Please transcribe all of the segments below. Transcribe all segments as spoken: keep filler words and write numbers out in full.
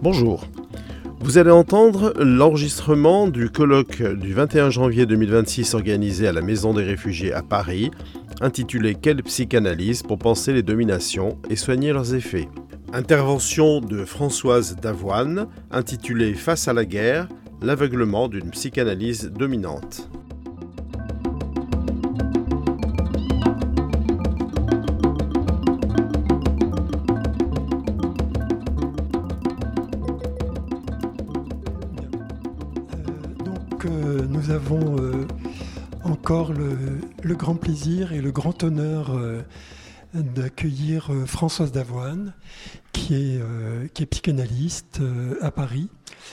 Bonjour. Vous allez entendre l'enregistrement du colloque du vingt et un janvier deux mille vingt-six organisé à la Maison des Réfugiés à Paris, intitulé « Quelle psychanalyse pour penser les dominations et soigner leurs effets ?» Intervention de Françoise Davoine, intitulée « Face à la guerre, l'aveuglement d'une psychanalyse dominante ». Nous avons euh, encore le, le grand plaisir et le grand honneur euh, d'accueillir euh, Françoise Davoine, qui est, euh, qui est psychanalyste euh, à Paris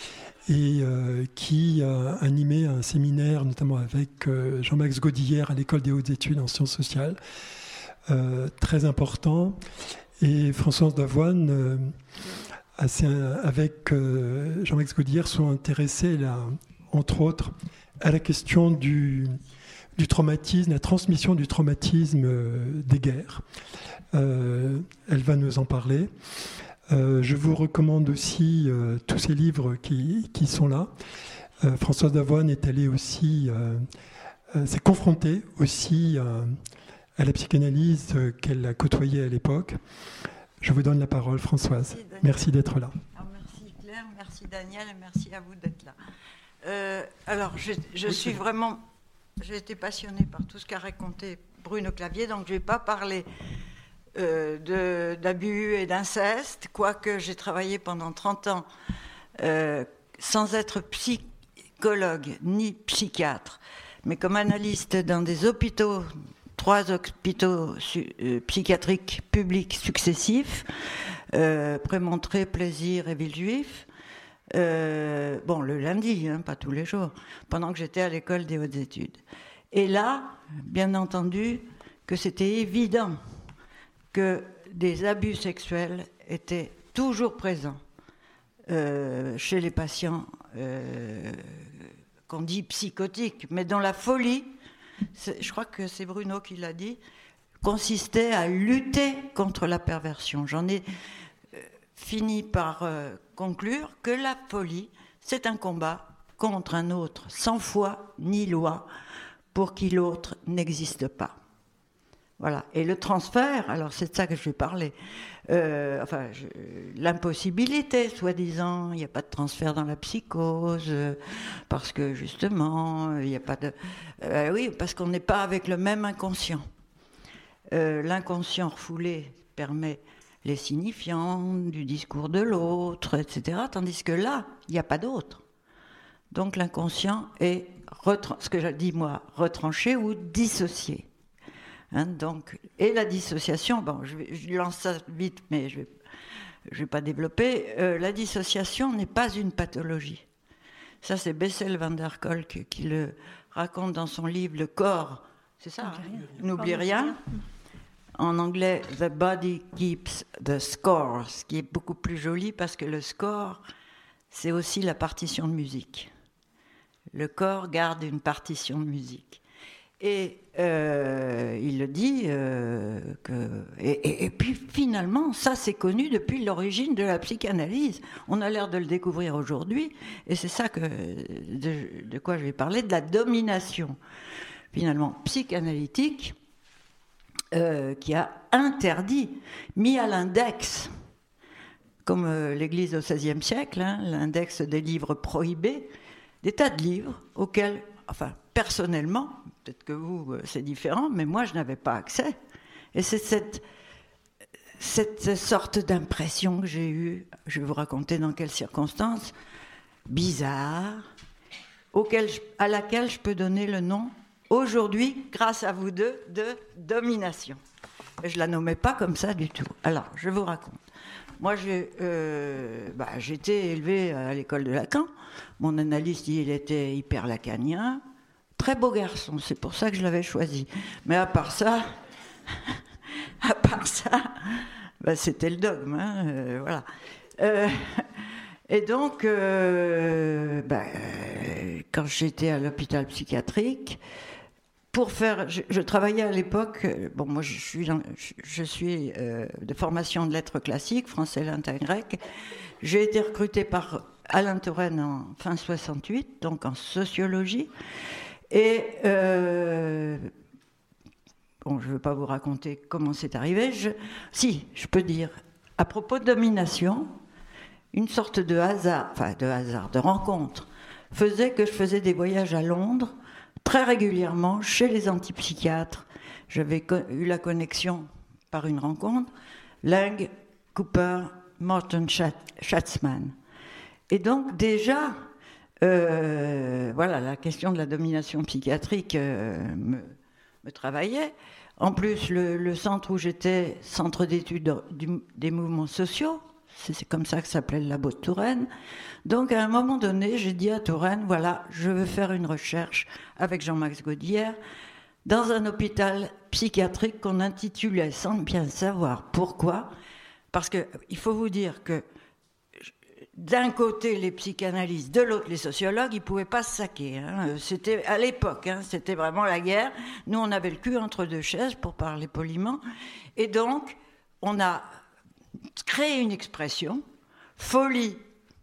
et euh, qui a animé un séminaire, notamment avec euh, Jean-Max Godillère à l'École des hautes études en sciences sociales, euh, très important. Et Françoise Davoine, euh, assez, avec euh, Jean-Max Godillère, sont intéressés là, entre autres, à la question du, du traumatisme, la transmission du traumatisme euh, des guerres. Euh, elle va nous en parler. Euh, je vous recommande aussi euh, tous ces livres qui, qui sont là. Euh, Françoise Davoine est allée aussi, euh, euh, s'est confrontée aussi euh, à la psychanalyse euh, qu'elle a côtoyée à l'époque. Je vous donne la parole, Françoise. Merci, merci d'être là. Alors, merci Claire, merci Daniel et merci à vous d'être là. Euh, alors, je, je suis vraiment... J'ai été passionnée par tout ce qu'a raconté Bruno Clavier, donc je ne vais pas parler euh, de, d'abus et d'inceste, quoique j'ai travaillé pendant trente ans euh, sans être psychologue ni psychiatre, mais comme analyste dans des hôpitaux, trois hôpitaux euh, psychiatriques publics successifs, euh, Prémontré, Plaisir et Villejuif. Euh, bon, le lundi, hein, pas tous les jours, pendant que j'étais à l'école des hautes études. Et là, bien entendu, que c'était évident que des abus sexuels étaient toujours présents euh, chez les patients euh, qu'on dit psychotiques, mais dont la folie, je crois que c'est Bruno qui l'a dit, consistait à lutter contre la perversion. J'en ai fini par euh, conclure que la folie, c'est un combat contre un autre, sans foi ni loi, pour qui l'autre n'existe pas. Voilà. Et le transfert, alors c'est de ça que je vais parler, euh, enfin, je, l'impossibilité, soi-disant, il n'y a pas de transfert dans la psychose, euh, parce que justement, il n'y a pas de... Euh, oui, parce qu'on n'est pas avec le même inconscient. Euh, l'inconscient refoulé permet les signifiants du discours de l'autre, et cetera. Tandis que là, il n'y a pas d'autre. Donc l'inconscient est, retran- ce que j'ai dit moi, retranché ou dissocié. Hein, donc, et la dissociation, bon, je, vais, je lance ça vite, mais je ne vais, je vais pas développer. Euh, la dissociation n'est pas une pathologie. Ça, c'est Bessel van der Kolk qui le raconte dans son livre « Le corps ». C'est ça, hein, n'oublie rien. En anglais, « The body keeps the score », ce qui est beaucoup plus joli parce que le score, c'est aussi la partition de musique. Le corps garde une partition de musique. Et euh, il le dit, euh, que, et, et, et puis finalement, ça c'est connu depuis l'origine de la psychanalyse. On a l'air de le découvrir aujourd'hui, et c'est ça que, de, de quoi je vais parler, de la domination, finalement, psychanalytique, Euh, qui a interdit, mis à l'index, comme euh, l'Église au seizième siècle, hein, l'index des livres prohibés, des tas de livres auxquels, enfin, personnellement, peut-être que vous, euh, c'est différent, mais moi, je n'avais pas accès. Et c'est cette, cette sorte d'impression que j'ai eue, je vais vous raconter dans quelles circonstances, bizarre, auquel je, à laquelle je peux donner le nom aujourd'hui, grâce à vous deux, de domination. Et je ne la nommais pas comme ça du tout. Alors, je vous raconte. Moi, j'ai, euh, bah, j'ai été élevée à l'école de Lacan. Mon analyste, il était hyper lacanien. Très beau garçon, c'est pour ça que je l'avais choisi. Mais à part ça, à part ça, bah, c'était le dogme. Hein, euh, voilà. Euh, et donc, euh, bah, quand j'étais à l'hôpital psychiatrique, pour faire, je, je travaillais à l'époque, bon, moi je suis, je, je suis euh, de formation de lettres classiques, français, latin, grec, J'ai été recrutée par Alain Touraine en fin soixante-huit, donc en sociologie. Et euh, bon, je ne veux pas vous raconter comment c'est arrivé. Je, si, je peux dire, à propos de domination, une sorte de hasard, enfin de hasard, de rencontre, faisait que je faisais des voyages à Londres très régulièrement chez les antipsychiatres. J'avais eu la connexion par une rencontre, Lang, Cooper, Morton Schatzman. Et donc déjà, euh, voilà, la question de la domination psychiatrique euh, me, me travaillait. En plus, le, le centre où j'étais, centre d'études du, des mouvements sociaux, c'est, c'est comme ça que s'appelait le labo de Touraine. Donc à un moment donné, j'ai dit à Touraine, voilà, je veux faire une recherche avec Jean-Max Gaudière dans un hôpital psychiatrique qu'on intitulait, sans bien savoir pourquoi, parce qu'il faut vous dire que d'un côté les psychanalystes, de l'autre les sociologues, ils ne pouvaient pas se saquer. Hein. C'était à l'époque, hein, c'était vraiment la guerre. Nous, on avait le cul entre deux chaises, pour parler poliment. Et donc, on a créé une expression, folie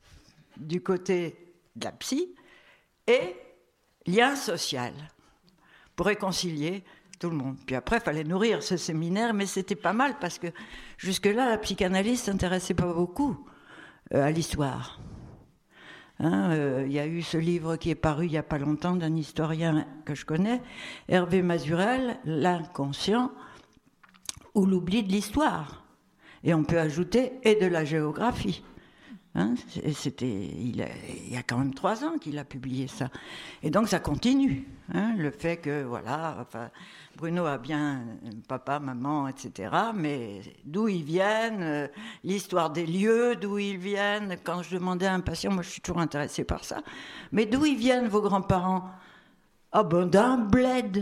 du côté de la psy, et lien social, pour réconcilier tout le monde. Puis après, il fallait nourrir ce séminaire, mais c'était pas mal, parce que jusque-là, la psychanalyse ne s'intéressait pas beaucoup euh, à l'histoire. Hein, euh, il y a eu ce livre qui est paru il n'y a pas longtemps d'un historien que je connais, Hervé Mazurel, L'inconscient ou l'oubli de l'histoire. Et on peut ajouter et de la géographie. Hein, c'était, il, a, il y a quand même trois ans qu'il a publié ça. Et donc ça continue. Hein, le fait que, voilà, enfin, Bruno a bien papa, maman, et cetera. Mais d'où ils viennent, euh, l'histoire des lieux, d'où ils viennent. Quand je demandais à un patient, moi je suis toujours intéressée par ça. Mais d'où ils viennent vos grands-parents? Ah ben d'un bled.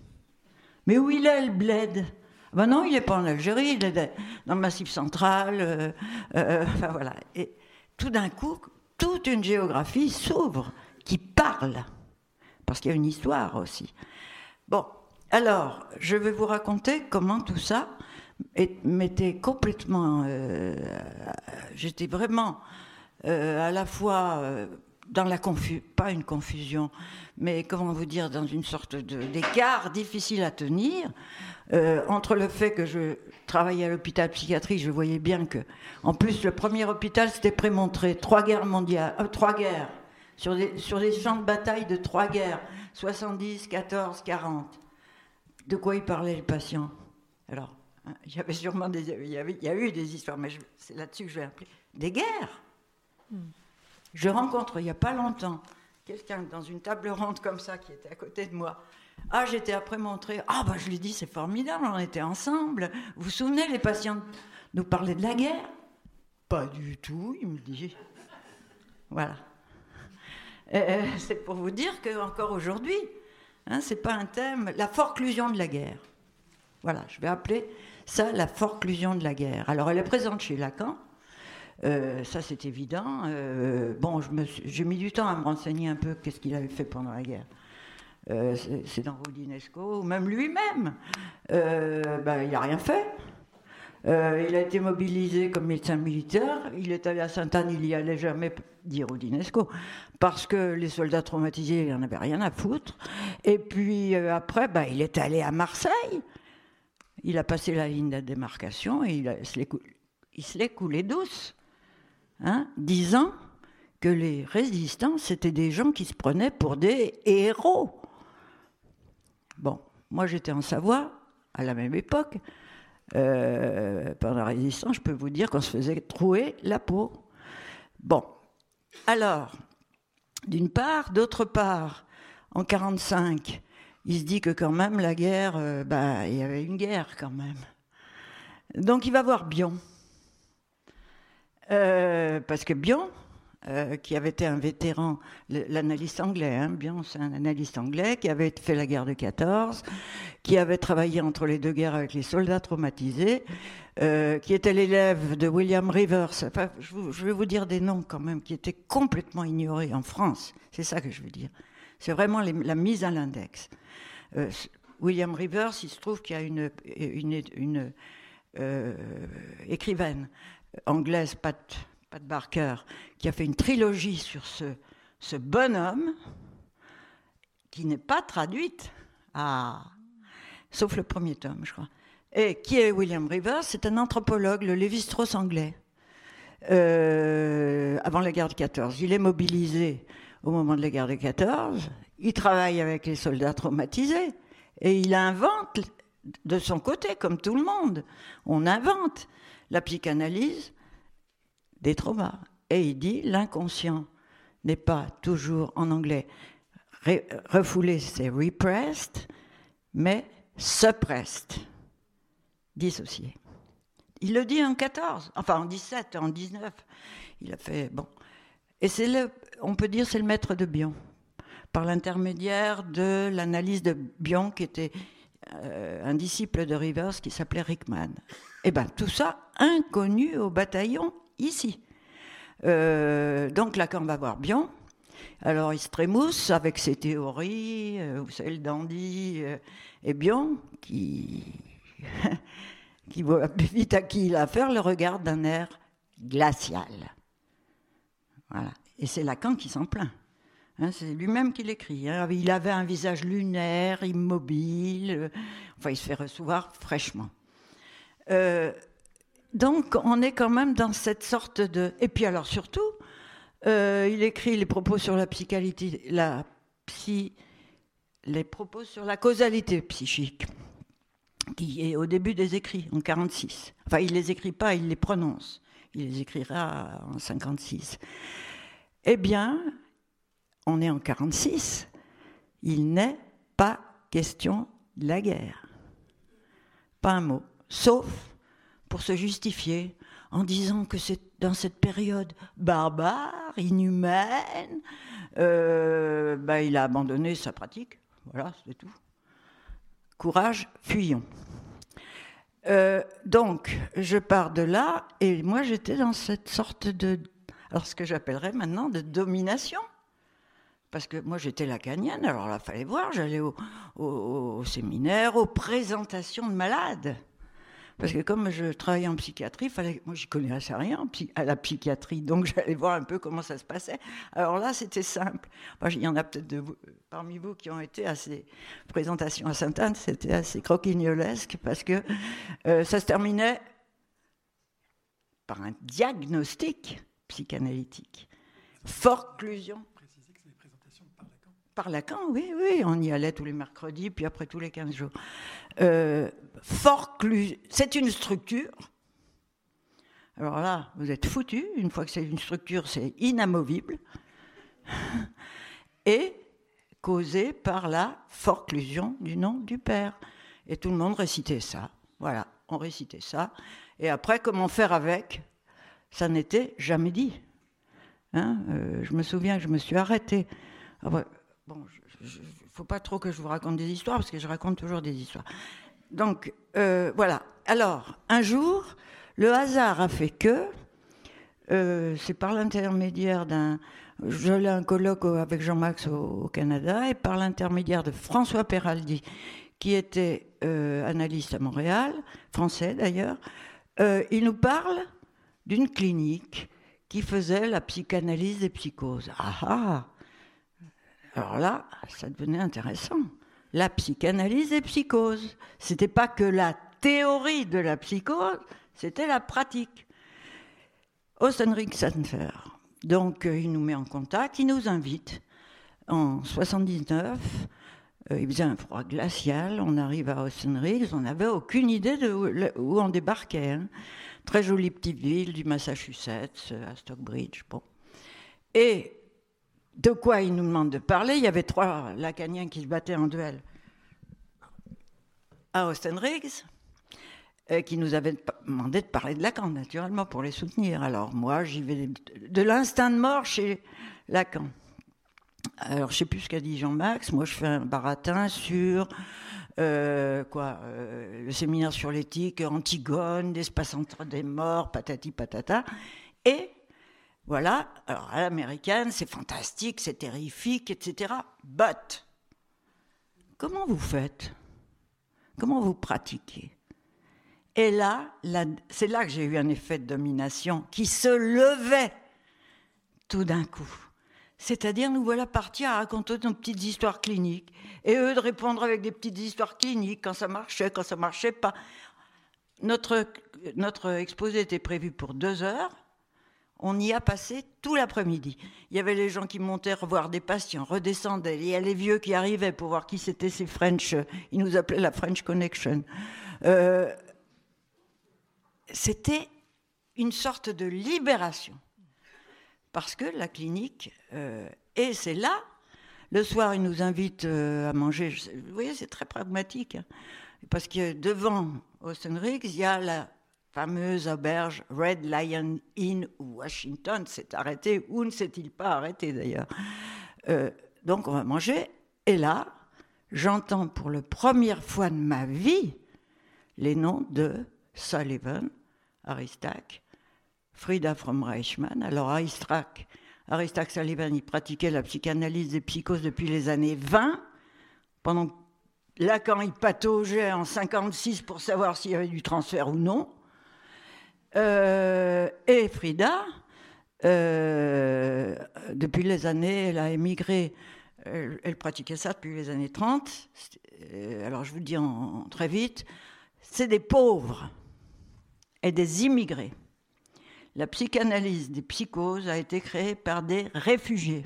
Mais où il est le bled? Ben non, il n'est pas en Algérie, il est dans le Massif central. Euh, euh, enfin voilà. Et tout d'un coup, toute une géographie s'ouvre, qui parle, parce qu'il y a une histoire aussi. Bon, alors, je vais vous raconter comment tout ça m'était complètement... Euh, j'étais vraiment euh, à la fois euh, dans la confusion, pas une confusion, mais comment vous dire, dans une sorte de, d'écart difficile à tenir, euh, entre le fait que je travaillais à l'hôpital psychiatrique, je voyais bien que, en plus, le premier hôpital, c'était Prémontré, trois guerres mondiales, euh, trois guerres, sur des, sur des champs de bataille de trois guerres, soixante-dix, quatorze, quarante. De quoi il parlait, le patient? Alors, hein, il y avait sûrement des, il y avait, il y a eu des histoires, mais je, c'est là-dessus que je vais appeler. Des guerres. Hmm. Je rencontre, il n'y a pas longtemps, quelqu'un dans une table ronde comme ça, qui était à côté de moi. Ah, j'étais après montré. Ah, bah, je lui dis, c'est formidable, on était ensemble. Vous vous souvenez, les patients nous parlaient de la guerre? Pas du tout, il me dit. Voilà. Euh, c'est pour vous dire qu'encore aujourd'hui, hein, c'est pas un thème, la forclusion de la guerre. Voilà, je vais appeler ça la forclusion de la guerre. Alors, elle est présente chez Lacan. Euh, ça, c'est évident. Euh, bon, je me suis, j'ai mis du temps à me renseigner un peu qu'est-ce qu'il avait fait pendant la guerre. Euh, c'est, c'est dans Roudinesco, ou même lui-même. Euh, ben, il n'a rien fait. Euh, il a été mobilisé comme médecin militaire. Il est allé à Sainte-Anne, il n'y allait jamais, dit Roudinesco, parce que les soldats traumatisés, il n'en avait rien à foutre. Et puis euh, après, ben, il est allé à Marseille. Il a passé la ligne de démarcation et il, a, se, l'est cou- il se l'est coulé douce. Hein, disant que les résistants, c'était des gens qui se prenaient pour des héros. Bon, moi j'étais en Savoie, à la même époque. Euh, pendant la résistance, je peux vous dire qu'on se faisait trouer la peau. Bon, alors, d'une part, d'autre part, en quarante-cinq, il se dit que quand même la guerre, euh, bah, il y avait une guerre quand même. Donc il va voir Bion. Euh, parce que Bion, euh, qui avait été un vétéran, l'analyste anglais, hein, Bion c'est un analyste anglais qui avait fait la guerre de quatorze, qui avait travaillé entre les deux guerres avec les soldats traumatisés, euh, qui était l'élève de William Rivers. Enfin, je, vous, je vais vous dire des noms quand même qui étaient complètement ignorés en France, c'est ça que je veux dire. C'est vraiment les, la mise à l'index. Euh, William Rivers, il se trouve qu'il y a une, une, une euh, écrivaine anglaise, Pat, Pat Barker, qui a fait une trilogie sur ce, ce bonhomme, qui n'est pas traduite, ah, sauf le premier tome, je crois. Et qui est William Rivers? C'est un anthropologue, le Lévi-Strauss anglais, euh, avant la guerre de quatorze. Il est mobilisé au moment de la guerre de quatorze, il travaille avec les soldats traumatisés, et il invente de son côté, comme tout le monde, on invente la psychanalyse des traumas. Et il dit, l'inconscient n'est pas toujours, en anglais, refoulé, c'est repressed, mais suppressed, dissocié. Il le dit en quatorze, enfin en dix-sept, en dix-neuf. Il a fait, bon. Et c'est le, on peut dire, c'est le maître de Bion, par l'intermédiaire de l'analyse de Bion, qui était euh, un disciple de Rivers, qui s'appelait Rickman. Et bien, tout ça, inconnu au bataillon, ici. Euh, donc Lacan va voir Bion. Alors il se trémousse avec ses théories, euh, vous savez, le dandy, euh, et Bion, qui, qui voit vite à qui il a affaire, le regarde d'un air glacial. Voilà. Et c'est Lacan qui s'en plaint. Hein, c'est lui-même qui l'écrit. Hein. Il avait un visage lunaire, immobile, euh, enfin il se fait recevoir fraîchement. Euh, donc on est quand même dans cette sorte de... Et puis alors surtout, Euh, il écrit les propos sur la psychalité, la psy, les propos sur la causalité psychique, qui est au début des écrits, en quarante-six. Enfin, il ne les écrit pas, il les prononce. Il les écrira en cinquante-six. Eh bien, on est en quarante-six, il n'est pas question de la guerre. Pas un mot, sauf pour se justifier en disant que c'est dans cette période barbare, inhumaine, euh, ben il a abandonné sa pratique. Voilà, c'est tout. Courage, fuyons. Euh, donc, je pars de là, et moi j'étais dans cette sorte de... Alors, ce que j'appellerais maintenant de domination. Parce que moi j'étais lacanienne, alors là, il fallait voir, j'allais au, au, au séminaire, aux présentations de malades. Parce que comme je travaillais en psychiatrie, fallait, moi je ne connaissais rien à la psychiatrie, donc j'allais voir un peu comment ça se passait. Alors là, c'était simple. Moi, il y en a peut-être de vous, parmi vous qui ont été à ces présentations à Sainte-Anne, c'était assez croquignolesque, parce que euh, ça se terminait par un diagnostic psychanalytique. Forclusion. Préciser que c'est des présentations par Lacan. Par Lacan, oui, oui, on y allait tous les mercredis, puis après tous les quinze jours. Euh, forclusion, c'est une structure. Alors là, vous êtes foutus. Une fois que c'est une structure, c'est inamovible. Et causée par la forclusion du nom du Père. Et tout le monde récitait ça. Voilà, on récitait ça. Et après, comment faire avec? Ça n'était jamais dit. Hein, euh, je me souviens que je me suis arrêtée. Après, bon, il ne faut pas trop que je vous raconte des histoires, parce que je raconte toujours des histoires. Donc, euh, voilà. Alors, un jour, le hasard a fait que, euh, c'est par l'intermédiaire d'un... J'allais à un colloque avec Jean-Max au, au Canada, et par l'intermédiaire de François Peraldi, qui était euh, analyste à Montréal, français d'ailleurs, euh, il nous parle d'une clinique qui faisait la psychanalyse des psychoses. Ah ah! Alors là, ça devenait intéressant. La psychanalyse des psychoses. Ce n'était pas que la théorie de la psychose, c'était la pratique. Ostenring Sanfer. Donc, euh, il nous met en contact, il nous invite. En soixante-dix-neuf, euh, il faisait un froid glacial, on arrive à Ostenring, on n'avait aucune idée de où, où on débarquait. Hein. Très jolie petite ville du Massachusetts, à Stockbridge. Bon. Et de quoi il nous demande de parler? Il y avait trois lacaniens qui se battaient en duel à Austin Riggs, euh, qui nous avaient demandé de parler de Lacan, naturellement, pour les soutenir. Alors moi, j'y vais de l'instinct de mort chez Lacan. Alors je ne sais plus ce qu'a dit Jean-Max, moi je fais un baratin sur euh, quoi, euh, le séminaire sur l'éthique, Antigone, l'espace entre des morts, patati patata, et voilà, alors à l'américaine, c'est fantastique, c'est terrifique, et cetera. But, comment vous faites? Comment vous pratiquez? Et là, là c'est là que j'ai eu un effet de domination qui se levait tout d'un coup. C'est-à-dire, nous voilà partis à raconter nos petites histoires cliniques, et eux de répondre avec des petites histoires cliniques, quand ça marchait, quand ça ne marchait pas. Notre, notre exposé était prévu pour deux heures, on y a passé tout l'après-midi. Il y avait les gens qui montaient revoir des patients, redescendaient, il y a les vieux qui arrivaient pour voir qui c'était ces French, ils nous appelaient la French Connection. Euh, c'était une sorte de libération. Parce que la clinique, euh, et c'est là, le soir, ils nous invitent euh, à manger. Vous voyez, c'est très pragmatique. Hein, parce que devant Austin Riggs, il y a la fameuse auberge Red Lion Inn où Washington s'est arrêté, ou ne s'est-il pas arrêté d'ailleurs. Euh, donc on va manger, et là, j'entends pour la première fois de ma vie les noms de Sullivan, Aristarch, Frida from Reichmann. Alors Aristarch, Aristarch Sullivan, il pratiquait la psychanalyse des psychoses depuis les années vingt, pendant que Lacan, il pataugeait en cinquante-six pour savoir s'il y avait du transfert ou non. Euh, et Frida, euh, depuis les années, elle a émigré, elle, elle pratiquait ça depuis les années trente. Euh, alors je vous dis en, en, très vite, c'est des pauvres et des immigrés. La psychanalyse des psychoses a été créée par des réfugiés.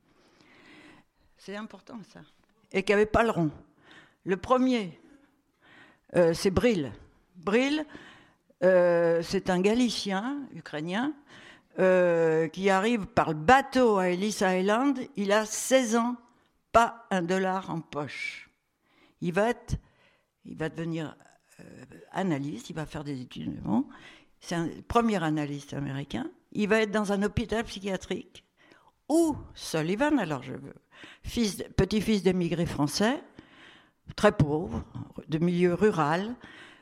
C'est important, ça. Et qui n'avaient pas le rond. Le premier, euh, c'est Brill. Brill, euh, c'est un Galicien, ukrainien, euh, qui arrive par le bateau à Ellis Island. Il a seize ans, pas un dollar en poche. Il va, être, il va devenir euh, analyste, il va faire des études. Bon. C'est un premier analyste américain. Il va être dans un hôpital psychiatrique où Sullivan, alors je veux, fils, petit-fils d'émigrés français, très pauvre, de milieu rural,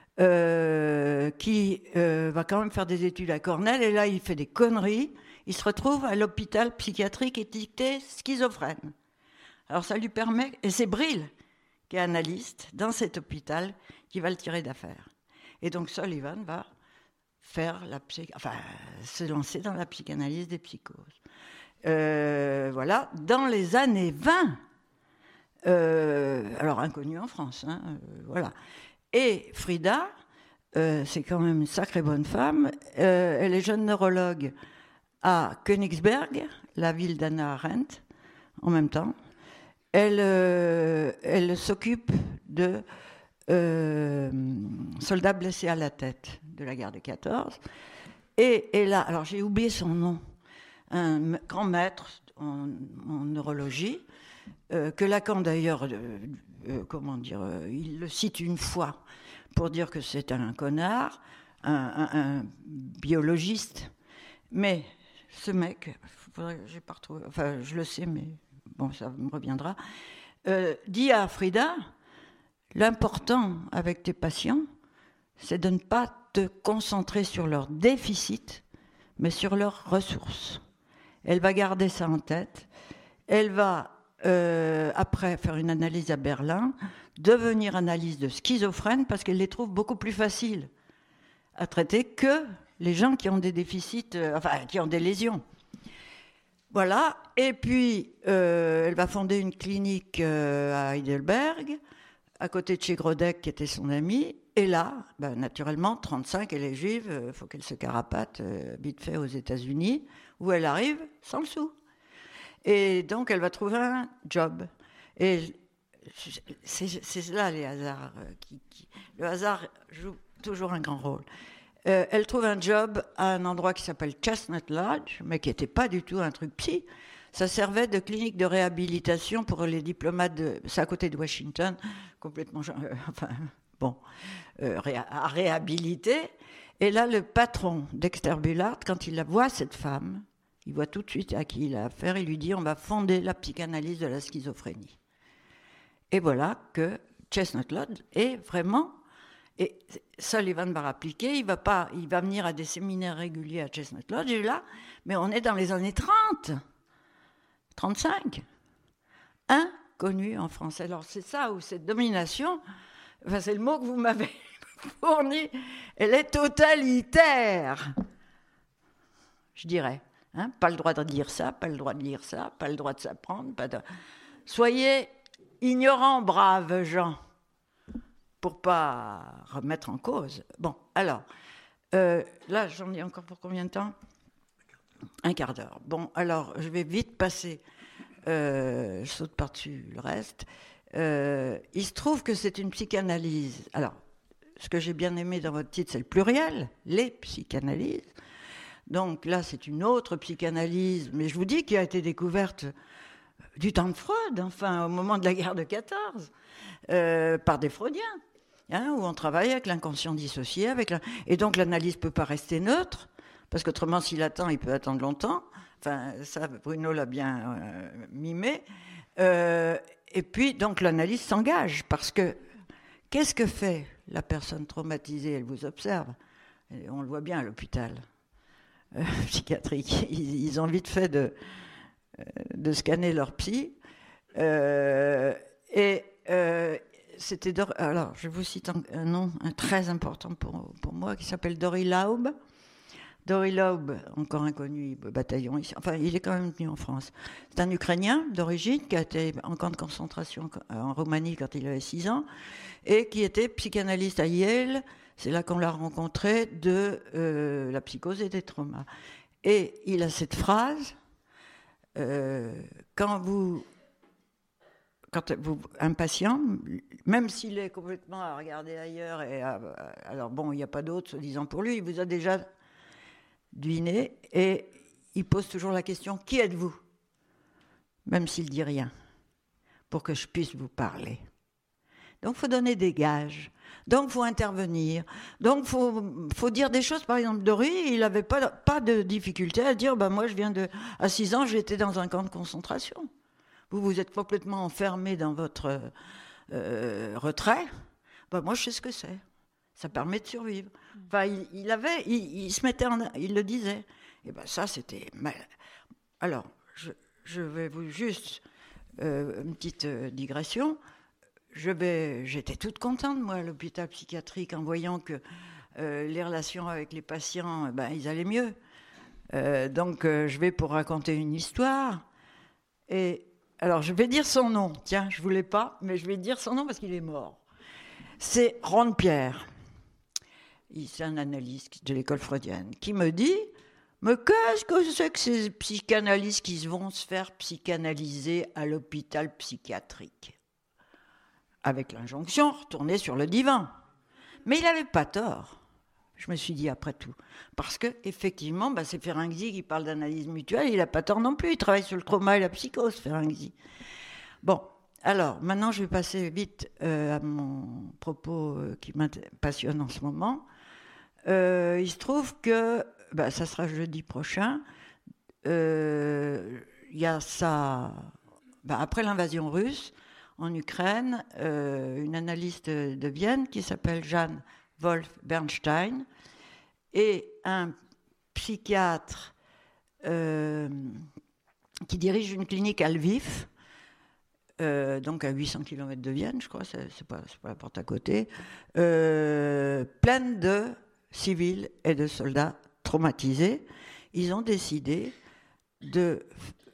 euh, qui euh, va quand même faire des études à Cornell, et là il fait des conneries, il se retrouve à l'hôpital psychiatrique étiqueté schizophrène. Alors ça lui permet, et c'est Brill qui est analyste dans cet hôpital qui va le tirer d'affaire. Et donc Sullivan va faire la psy... enfin, se lancer dans la psychanalyse des psychoses. Euh, voilà, dans les années vingt, euh, alors inconnu en France, hein, euh, voilà. Et Frida, euh, c'est quand même une sacrée bonne femme, euh, elle est jeune neurologue à Königsberg, la ville d'Hannah Arendt, en même temps. Elle, euh, elle s'occupe de Euh, soldat blessé à la tête de la guerre de quatorze. Et, et là, alors j'ai oublié son nom, un grand maître en, en neurologie, euh, que Lacan d'ailleurs, euh, euh, comment dire, euh, il le cite une fois pour dire que c'est un connard, un, un, un biologiste. Mais ce mec, faudrait, j'ai pas retrouvé, enfin je le sais, mais bon, ça me reviendra, euh, dit à Frida: l'important avec tes patients, c'est de ne pas te concentrer sur leurs déficits, mais sur leurs ressources. Elle va garder ça en tête. Elle va, euh, après, faire une analyse à Berlin, devenir analyste de schizophrène, parce qu'elle les trouve beaucoup plus faciles à traiter que les gens qui ont des déficits, euh, enfin, qui ont des lésions. Voilà. Et puis, euh, elle va fonder une clinique euh, à Heidelberg, à côté de chez Grodek, qui était son ami. Et là, ben, naturellement, trente-cinq, elle est juive, il euh, faut qu'elle se carapate euh, vite fait aux États-Unis, où elle arrive sans le sou. Et donc, elle va trouver un job. Et c'est, c'est là les hasards. Euh, qui, qui, le hasard joue toujours un grand rôle. Euh, elle trouve un job à un endroit qui s'appelle Chestnut Lodge, mais qui n'était pas du tout un truc psy. Ça servait de clinique de réhabilitation pour les diplomates de... C'est à côté de Washington, complètement... Euh, enfin, bon, euh, ré, à réhabiliter. Et là, le patron Dexter Bullard, quand il la voit, cette femme, il voit tout de suite à qui il a affaire, il lui dit: on va fonder la psychanalyse de la schizophrénie. Et voilà que Chestnut Lodge est vraiment... Et Sullivan va appliquer, il va, pas, il va venir à des séminaires réguliers à Chestnut Lodge, et là, mais on est dans les années trente, trente-cinq, inconnu en France. Alors c'est ça, où cette domination, enfin c'est le mot que vous m'avez fournie, elle est totalitaire, je dirais. Hein, pas le droit de dire ça, pas le droit de lire ça, pas le droit de s'apprendre. Pas de... Soyez ignorants, braves gens, pour pas remettre en cause. Bon, alors, euh, là, j'en ai encore pour combien de temps ? Un quart d'heure. Bon, alors, je vais vite passer, euh, je saute par-dessus le reste. Euh, il se trouve que c'est une psychanalyse. Alors, ce que j'ai bien aimé dans votre titre, c'est le pluriel, les psychanalyses. Donc là, c'est une autre psychanalyse, mais je vous dis qui a été découverte du temps de Freud, enfin au moment de la guerre de quatorze, euh, par des Freudiens, hein, où on travaille avec l'inconscient dissocié, avec la... et donc l'analyse ne peut pas rester neutre, parce qu'autrement, s'il attend, il peut attendre longtemps. Enfin, ça, Bruno l'a bien euh, mimé. Euh, et puis, donc, l'analyse s'engage, parce que qu'est-ce que fait la personne traumatisée ? Elle vous observe. Et on le voit bien à l'hôpital. Euh, psychiatrique. Ils, ils ont vite fait de, euh, de scanner leur psy. Euh, et euh, c'était... Dor- Alors, je vous cite un, un nom un très important pour, pour moi, qui s'appelle Dory Laub. Dory Laub, encore inconnu, bataillon ici. Enfin, il est quand même venu en France. C'est un Ukrainien d'origine qui a été en camp de concentration en Roumanie quand il avait six ans et qui était psychanalyste à Yale. C'est là qu'on l'a rencontré, de euh, la psychose et des traumas. Et il a cette phrase, euh, quand vous, quand vous, un patient, même s'il est complètement à regarder ailleurs, et à, alors bon, il n'y a pas d'autre, soi-disant pour lui, il vous a déjà deviné, et il pose toujours la question, qui êtes-vous ? Même s'il ne dit rien, pour que je puisse vous parler. Donc, il faut donner des gages. Donc, il faut intervenir. Donc, il faut, faut dire des choses. Par exemple, Dory, il n'avait pas, pas de difficulté à dire ben, « moi, je viens de... À six ans, j'étais dans un camp de concentration. » Vous, vous êtes complètement enfermé dans votre euh, retrait. Ben, moi, je sais ce que c'est. Ça permet de survivre. Enfin, il, il avait... Il, il se mettait en... Il le disait. Et ben ça, c'était... mal. Alors, je, je vais vous juste... Euh, une petite euh, digression... Je vais, j'étais toute contente, moi, à l'hôpital psychiatrique, en voyant que euh, les relations avec les patients, ben, ils allaient mieux. Euh, donc, euh, je vais pour raconter une histoire. Et alors, je vais dire son nom. Tiens, je ne voulais pas, mais je vais dire son nom parce qu'il est mort. C'est Ron Pierre. C'est un analyste de l'école freudienne qui me dit « Mais qu'est-ce que c'est que ces psychanalystes qui vont se faire psychanalyser à l'hôpital psychiatrique ?» Avec l'injonction, retourner sur le divan. Mais il n'avait pas tort, je me suis dit après tout. Parce qu'effectivement, bah, c'est Ferenczi qui parle d'analyse mutuelle, il n'a pas tort non plus, il travaille sur le trauma et la psychose, Ferenczi. Bon, alors, maintenant je vais passer vite euh, à mon propos euh, qui me passionne en ce moment. Euh, il se trouve que, bah, ça sera jeudi prochain, il euh, y a ça, bah, après l'invasion russe, en Ukraine, euh, une analyste de Vienne qui s'appelle Jeanne Wolf Bernstein et un psychiatre euh, qui dirige une clinique à Lviv, euh, donc à huit cents kilomètres de Vienne, je crois, c'est, c'est, pas, c'est pas la porte à côté, euh, pleine de civils et de soldats traumatisés. Ils ont décidé de,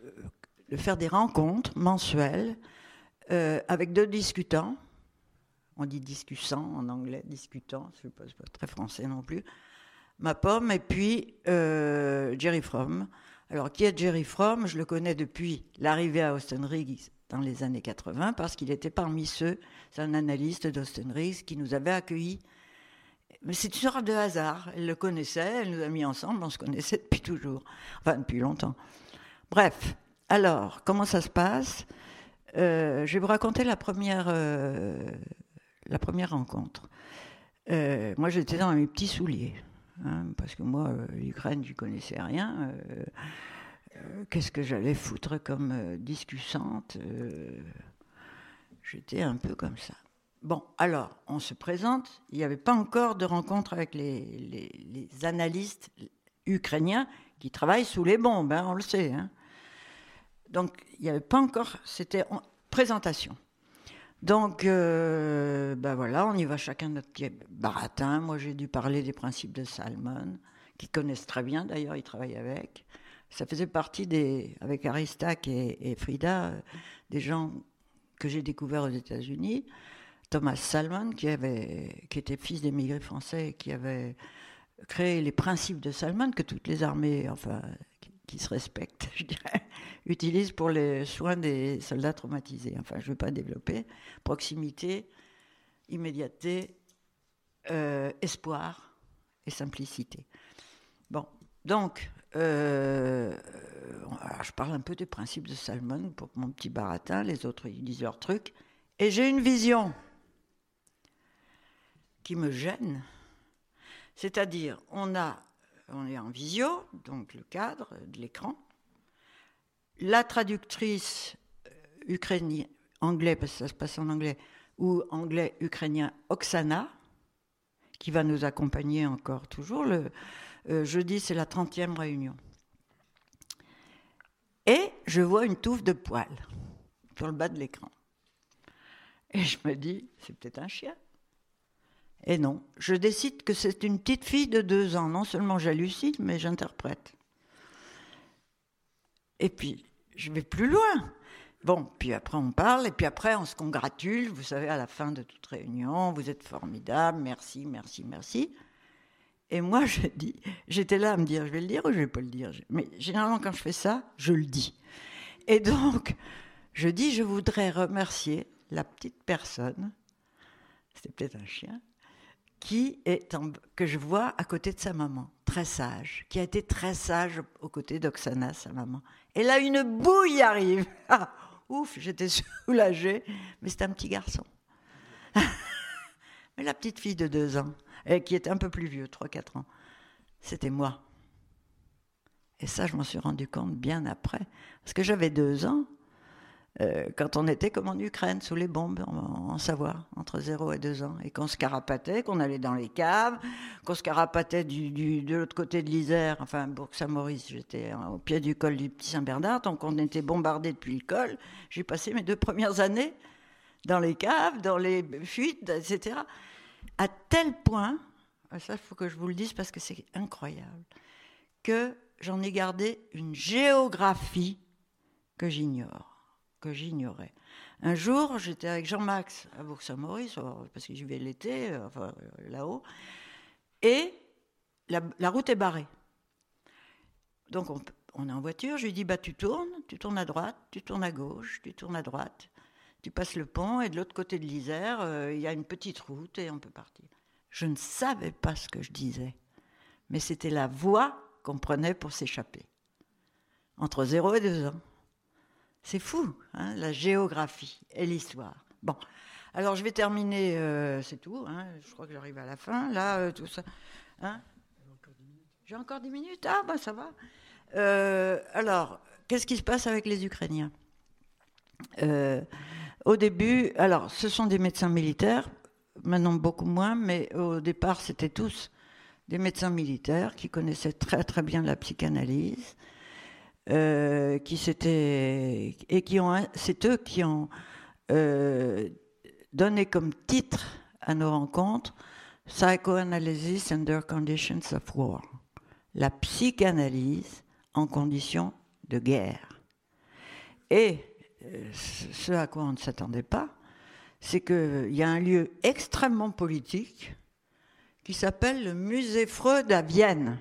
de faire des rencontres mensuelles Euh, avec deux discutants, on dit discussants en anglais, discutants, je ne sais pas, c'est pas très français non plus, ma pomme, et puis euh, Jerry Fromm. Alors, qui est Jerry Fromm ? Je le connais depuis l'arrivée à Austin Riggs dans les années quatre-vingts, parce qu'il était parmi ceux, c'est un analyste d'Austin Riggs, qui nous avait accueillis. Mais c'est une sorte de hasard, elle le connaissait, elle nous a mis ensemble, on se connaissait depuis toujours, enfin depuis longtemps. Bref, alors, comment ça se passe ? Euh, je vais vous raconter la première, euh, la première rencontre. Euh, moi, j'étais dans mes petits souliers, hein, parce que moi, euh, l'Ukraine, je ne connaissais rien. Euh, euh, qu'est-ce que j'allais foutre comme euh, discussante euh, J'étais un peu comme ça. Bon, alors, on se présente. Il n'y avait pas encore de rencontre avec les, les, les analystes ukrainiens qui travaillent sous les bombes, hein, on le sait, hein. Donc, il n'y avait pas encore, c'était en présentation. Donc, euh, ben voilà, on y va chacun notre petit baratin. Moi, j'ai dû parler des principes de Salmon, qu'ils connaissent très bien, d'ailleurs, ils travaillent avec. Ça faisait partie des, avec Aristak et, et Frida, euh, des gens que j'ai découverts aux États-Unis. Thomas Salmon, qui, avait, qui était fils d'émigrés français, qui avait créé les principes de Salmon, que toutes les armées, enfin, qui, qui se respectent, je dirais, utilisent pour les soins des soldats traumatisés. Enfin, je ne vais pas développer. Proximité, immédiateté, euh, espoir et simplicité. Bon, donc, euh, alors je parle un peu des principes de Salmon pour mon petit baratin, les autres ils disent leurs trucs, et j'ai une vision qui me gêne, c'est-à-dire on a, on est en visio, donc le cadre de l'écran, la traductrice ukrainienne, anglais parce que ça se passe en anglais, ou anglais-ukrainien Oksana, qui va nous accompagner encore toujours. Le euh, jeudi, c'est la trentième réunion. Et je vois une touffe de poils sur le bas de l'écran. Et je me dis, c'est peut-être un chien. Et non, je décide que c'est une petite fille de deux ans. Non seulement j'hallucine, mais j'interprète. Et puis, je vais plus loin. Bon, puis après on parle, et puis après on se congratule. Vous savez, à la fin de toute réunion, vous êtes formidable, merci, merci, merci. Et moi, je dis, j'étais là à me dire, je vais le dire ou je vais pas le dire. Mais généralement, quand je fais ça, je le dis. Et donc, je dis, je voudrais remercier la petite personne, c'était peut-être un chien, qui est en, que je vois à côté de sa maman, très sage, qui a été très sage aux côtés d'Oksana, sa maman. Et là, une bouille arrive. Ah, ouf, j'étais soulagée, mais c'est un petit garçon. Mais la petite fille de deux ans, et qui était un peu plus vieux, trois quatre ans, c'était moi. Et ça, je m'en suis rendu compte bien après. Parce que j'avais deux ans, euh, quand on était comme en Ukraine, sous les bombes, en, en Savoie, entre zéro et deux ans. Et qu'on se carapatait, qu'on allait dans les caves, qu'on se carapatait du, du, de l'autre côté de l'Isère, enfin, Bourg-Saint-Maurice, j'étais au pied du col du Petit Saint-Bernard, donc on était bombardés depuis le col. J'ai passé mes deux premières années dans les caves, dans les fuites, et cetera. À tel point, ça il faut que je vous le dise parce que c'est incroyable, que j'en ai gardé une géographie que j'ignore, que j'ignorais. Un jour, j'étais avec Jean-Max à Bourg-Saint-Maurice, parce que j'y vais l'été, enfin là-haut, et la, la route est barrée. Donc on, on est en voiture, je lui dis, bah, tu tournes, tu tournes à droite, tu tournes à gauche, tu tournes à droite. Tu passes le pont et de l'autre côté de l'Isère, euh, il y a une petite route et on peut partir. Je ne savais pas ce que je disais, mais c'était la voie qu'on prenait pour s'échapper. Entre zéro et deux ans. C'est fou, hein, la géographie et l'histoire. Bon, alors je vais terminer, euh, c'est tout, hein, je crois que j'arrive à la fin, là, euh, tout ça. Hein, j'ai encore dix minutes. Ah, ben ça va. Euh, alors, qu'est-ce qui se passe avec les Ukrainiens ? euh, Au début, alors, ce sont des médecins militaires, maintenant beaucoup moins, mais au départ, c'était tous des médecins militaires qui connaissaient très très bien la psychanalyse, euh, qui s'étaient, et qui ont, c'est eux qui ont euh, donné comme titre à nos rencontres Psychoanalysis under conditions of war, la psychanalyse en conditions de guerre. Et ce à quoi on ne s'attendait pas, c'est qu'il y a un lieu extrêmement politique qui s'appelle le Musée Freud à Vienne,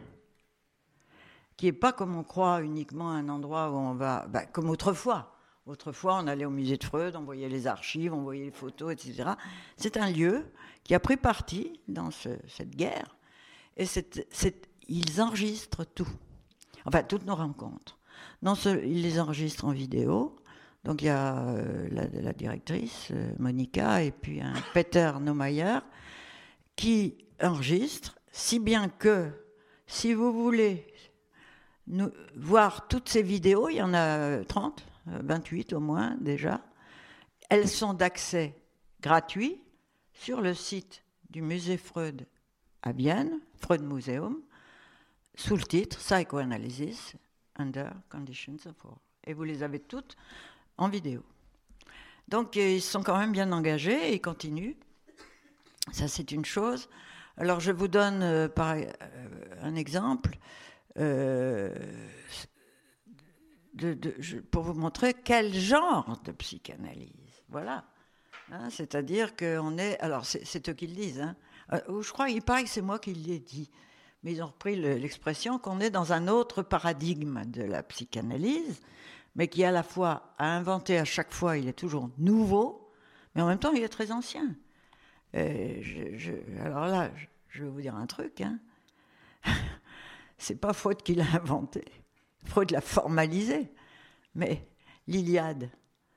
qui n'est pas comme on croit uniquement un endroit où on va, bah, comme autrefois. Autrefois, on allait au musée de Freud, on voyait les archives, on voyait les photos, et cetera. C'est un lieu qui a pris parti dans ce, cette guerre, et c'est, c'est, ils enregistrent tout, enfin toutes nos rencontres. Non seulement ils les enregistrent en vidéo. Donc il y a euh, la, la directrice, euh, Monica, et puis un Peter Neumayer, qui enregistre, si bien que, si vous voulez nous, voir toutes ces vidéos, il y en a trente, vingt-huit au moins déjà, elles sont d'accès gratuit sur le site du musée Freud à Vienne, Freud Museum, sous le titre « Psychoanalysis under conditions of war ». Et vous les avez toutes en vidéo. Donc, ils se sont quand même bien engagés et ils continuent. Ça, c'est une chose. Alors, je vous donne euh, par, euh, un exemple euh, de, de, je, pour vous montrer quel genre de psychanalyse. Voilà. Hein, c'est-à-dire qu'on est... Alors, c'est, c'est eux qui le disent. Hein. Euh, je crois, il paraît que c'est moi qui l'ai dit. Mais ils ont repris le, l'expression qu'on est dans un autre paradigme de la psychanalyse, mais qui à la fois a inventé à chaque fois, il est toujours nouveau, mais en même temps, il est très ancien. Et je, je, alors là, je, je vais vous dire un truc. Hein. C'est pas Freud qui l'a inventé. Freud l'a formalisé. Mais l'Iliade,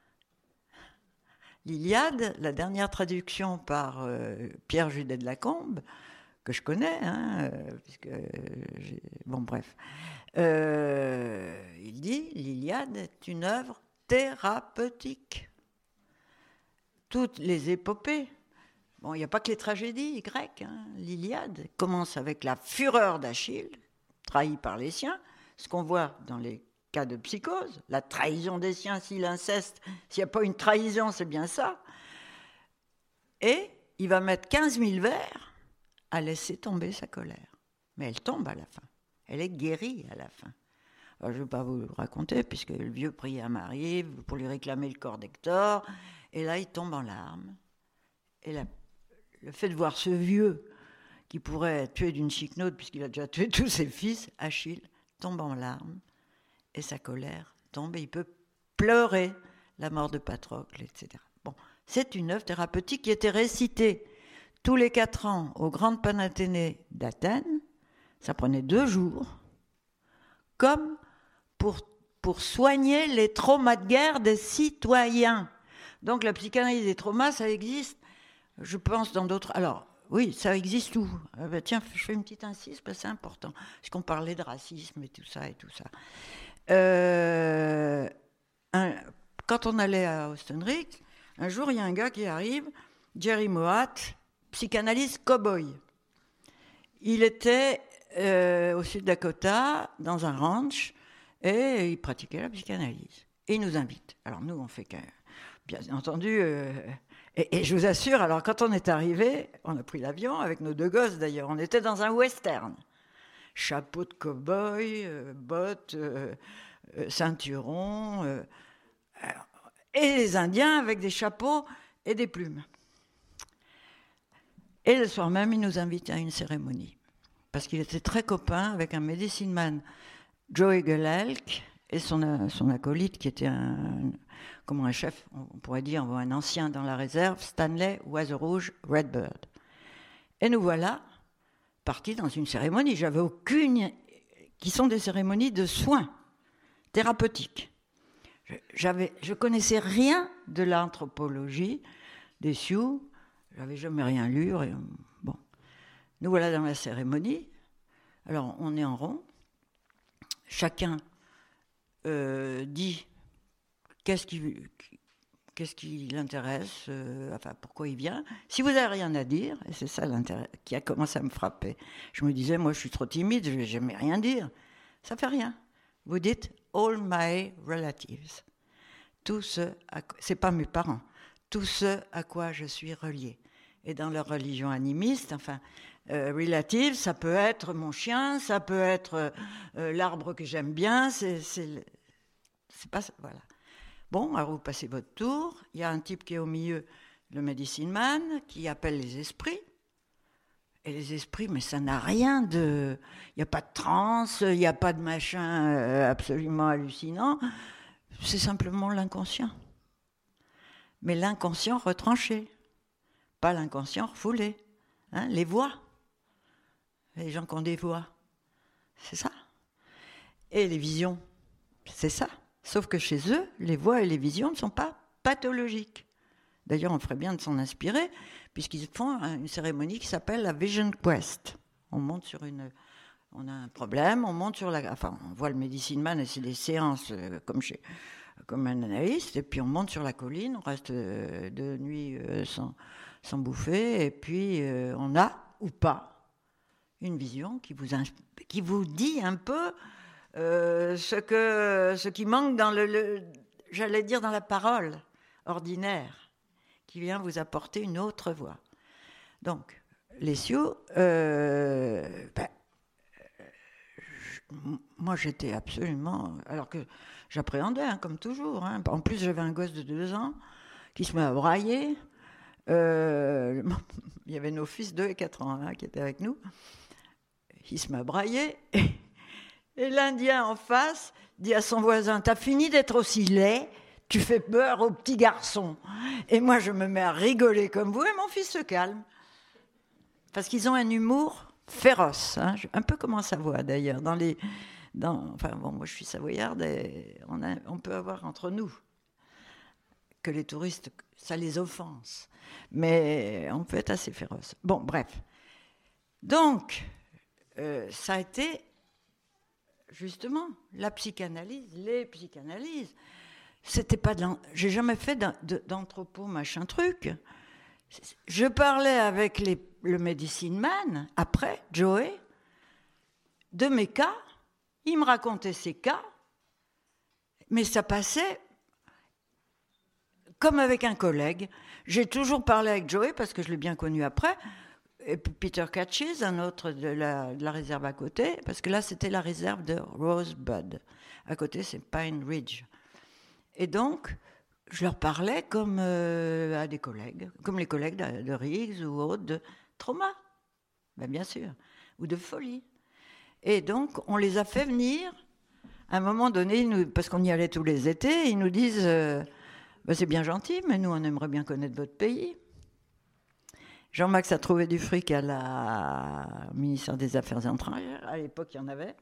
l'Iliade, la dernière traduction par euh, Pierre Judet de Lacombe, que je connais, hein, euh, puisque euh, j'ai... bon bref, euh, il dit l'Iliade est une œuvre thérapeutique. Toutes les épopées. Bon, il n'y a pas que les tragédies grecques. Hein. L'Iliade commence avec la fureur d'Achille, trahi par les siens, ce qu'on voit dans les cas de psychose, la trahison des siens, si l'inceste, s'il n'y a pas une trahison, c'est bien ça. Et il va mettre quinze mille vers à laisser tomber sa colère. Mais elle tombe à la fin. Elle est guérie à la fin. Alors, je ne vais pas vous le raconter, puisque le vieux Priam arrive pour lui réclamer le corps d'Hector, et là, il tombe en larmes. Et la Le fait de voir ce vieux qui pourrait tuer d'une chiquenaude, puisqu'il a déjà tué tous ses fils, Achille, tombe en larmes, et sa colère tombe, et il peut pleurer la mort de Patrocle, et cetera. Bon, c'est une œuvre thérapeutique qui était récitée tous les quatre ans aux grandes Panathénées d'Athènes. Ça prenait deux jours, comme pour, pour soigner les traumas de guerre des citoyens. Donc la psychanalyse des traumas, ça existe. Je pense dans d'autres... Alors, oui, ça existe où ? Ah ben tiens, je fais une petite incise, parce que c'est important. Parce qu'on parlait de racisme et tout ça et tout ça. Euh, un, quand on allait à Ostenrick, un jour, il y a un gars qui arrive, Jerry Moat, psychanalyste cow-boy. Il était euh, au Sud Dakota, dans un ranch, et il pratiquait la psychanalyse. Et il nous invite. Alors nous, on fait que... Bien entendu... Euh, Et, et je vous assure, alors quand on est arrivé, on a pris l'avion avec nos deux gosses d'ailleurs, on était dans un western. Chapeau de cow-boy, euh, bottes, euh, euh, ceinturon, euh, alors, et les Indiens avec des chapeaux et des plumes. Et le soir même, il nous invite à une cérémonie, parce qu'il était très copain avec un medicine man, Joey Gelelk, et son, son acolyte qui était un, comment un chef, on pourrait dire, un ancien dans la réserve, Stanley Oiseau Rouge Redbird. Et nous voilà partis dans une cérémonie. J'avais aucune... qui sont des cérémonies de soins thérapeutiques. J'avais, je connaissais rien de l'anthropologie des Sioux. J'avais jamais rien lu. Et, bon. Nous voilà dans la cérémonie. Alors, on est en rond. Chacun euh, dit qu'est-ce qui, qu'est-ce qui l'intéresse, euh, enfin, pourquoi il vient. Si vous n'avez rien à dire, et c'est ça l'intérêt qui a commencé à me frapper, je me disais, moi, je suis trop timide, je ne vais jamais rien dire. Ça ne fait rien. Vous dites « all my relatives ». Tout ce, à, c'est pas mes parents, tout ce à quoi je suis relié. Et dans leur religion animiste, enfin, euh, relative, ça peut être mon chien, ça peut être euh, l'arbre que j'aime bien, c'est, c'est, c'est pas ça, voilà. Bon, alors vous passez votre tour, il y a un type qui est au milieu, le medicine man, qui appelle les esprits. Et les esprits, mais ça n'a rien de... Il n'y a pas de transe, il n'y a pas de machin euh, absolument hallucinant. C'est simplement l'inconscient. Mais l'inconscient retranché, pas l'inconscient refoulé. Hein, les voix. Les gens qui ont des voix. C'est ça. Et les visions, c'est ça. Sauf que chez eux, les voix et les visions ne sont pas pathologiques. D'ailleurs, on ferait bien de s'en inspirer, puisqu'ils font une cérémonie qui s'appelle la Vision Quest. On monte sur une... On a un problème, on monte sur la... Enfin, on voit le medicine man, et c'est des séances euh, comme, chez, comme un analyste, et puis on monte sur la colline, on reste euh, deux nuits euh, sans, sans bouffer, et puis euh, on a, ou pas, une vision qui vous, insp... qui vous dit un peu euh, ce, que, ce qui manque dans le, le... j'allais dire dans la parole. ordinaire qui vient vous apporter une autre voie. Donc, les Sioux, euh, ben, je, moi j'étais absolument... Alors que j'appréhendais, hein, comme toujours. Hein. En plus, j'avais un gosse de deux ans qui se met à brailler. Euh, il y avait nos fils deux et quatre ans hein, qui étaient avec nous. Il se met à brailler. Et, et l'Indien en face dit à son voisin, « T'as fini d'être aussi laid ? Tu fais peur aux petits garçons. » Et moi, je me mets à rigoler comme vous, et mon fils se calme. Parce qu'ils ont un humour féroce, hein, un peu comme en Savoie d'ailleurs. Dans les, dans, enfin, bon, moi je suis savoyarde, et on, a, on peut avoir entre nous que les touristes, ça les offense. Mais on peut être assez féroce. Bon, bref. Donc, euh, ça a été justement la psychanalyse, les psychanalyses. C'était pas de j'ai jamais fait d'anthropo machin truc. Je parlais avec les, le medicine man après Joey de mes cas, il me racontait ses cas, mais ça passait comme avec un collègue. J'ai toujours parlé avec Joey parce que je l'ai bien connu après, et puis Peter Catches, un autre de la, de la réserve à côté, parce que là c'était la réserve de Rosebud, à côté c'est Pine Ridge. Et donc, je leur parlais comme euh, à des collègues, comme les collègues de, de Riggs ou autres, de trauma, ben bien sûr, ou de folie. Et donc, on les a fait venir. À un moment donné, nous, parce qu'on y allait tous les étés, ils nous disent euh, ben c'est bien gentil, mais nous, on aimerait bien connaître votre pays. Jean-Max a trouvé du fric à la au ministère des Affaires étrangères. À l'époque, il y en avait.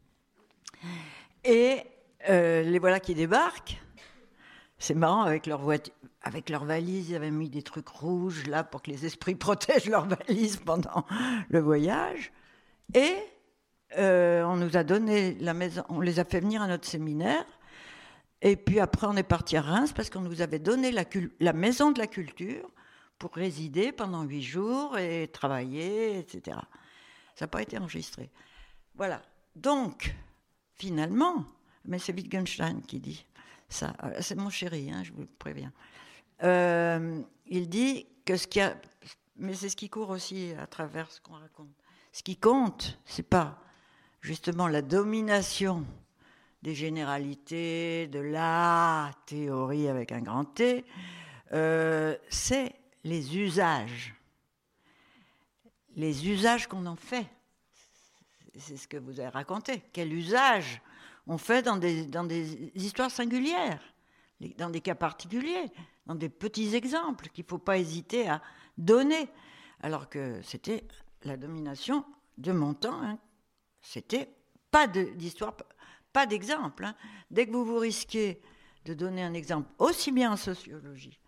Et euh, les voilà qui débarquent. C'est marrant, avec leur voiture, avec leurs valises, ils avaient mis des trucs rouges là pour que les esprits protègent leurs valises pendant le voyage. Et euh, on nous a donné la maison, on les a fait venir à notre séminaire. Et puis après, on est parti à Reims parce qu'on nous avait donné la, la maison de la culture pour résider pendant huit jours et travailler, et cetera. Ça n'a pas été enregistré. Voilà. Donc, finalement, mais c'est Wittgenstein qui dit. Ça, c'est mon chéri, hein, je vous le préviens. Euh, il dit que ce qui a, mais c'est ce qui court aussi à travers ce qu'on raconte. Ce qui compte, c'est pas justement la domination des généralités, de la théorie avec un grand T, euh, c'est les usages. Les usages qu'on en fait. C'est ce que vous avez raconté. Quel usage on fait dans des, dans des histoires singulières, dans des cas particuliers, dans des petits exemples qu'il ne faut pas hésiter à donner. Alors que c'était la domination de mon temps, hein. C'était pas de, d'histoire, pas d'exemple. Hein. Dès que vous vous risquez de donner un exemple, aussi bien en sociologie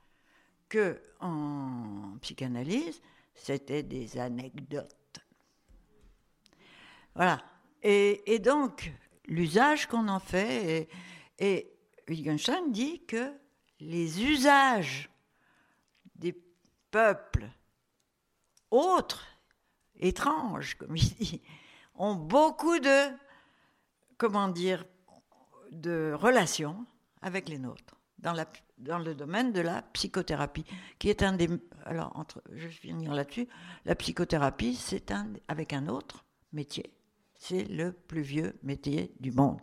qu'en psychanalyse, c'était des anecdotes. Voilà. Et, et donc, l'usage qu'on en fait, et, et Wittgenstein dit que les usages des peuples autres, étranges, comme il dit, ont beaucoup de, comment dire, de relations avec les nôtres, dans, la, dans le domaine de la psychothérapie, qui est un des... Alors, entre, je vais finir là-dessus. La psychothérapie, c'est un, avec un autre métier. C'est le plus vieux métier du monde.